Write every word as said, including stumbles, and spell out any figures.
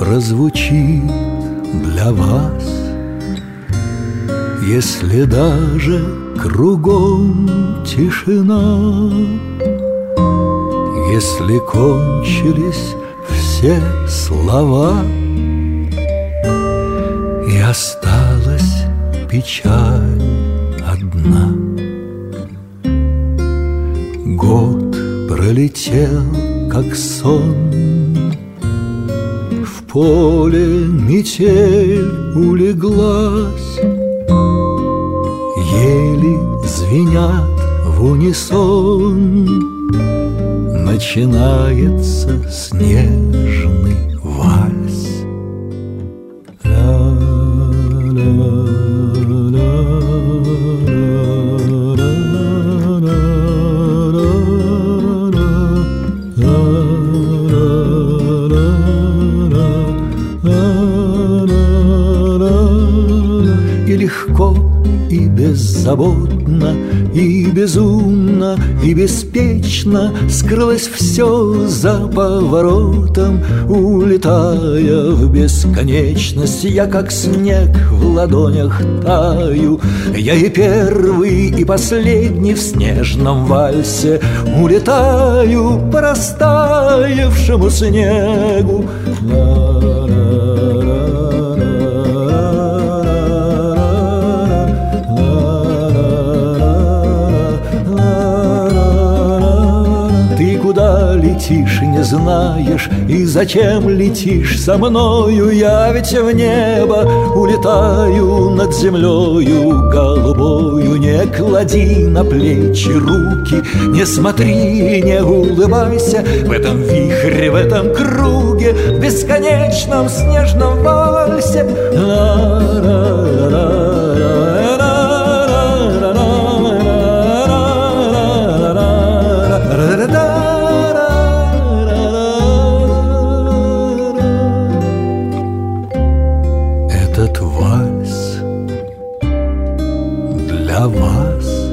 прозвучит для вас, если даже кругом тишина, если кончились все слова и осталась печаль одна. Год пролетел, как сон, в поле метель улеглась, ели звенят в унисон, начинается снежный вальс. И легко, и беззаботно, и безумно, и беспечно скрылось все за поворотом, улетая в бесконечность. Я, как снег, в ладонях таю, я и первый, и последний в снежном вальсе улетаю по растаявшему снегу. Куда летишь, не знаешь, и зачем летишь со мною? Я ведь в небо улетаю над землею голубою. Не клади на плечи руки, не смотри, не улыбайся в этом вихре, в этом круге, в бесконечном снежном вальсе. Этот вальс для вас.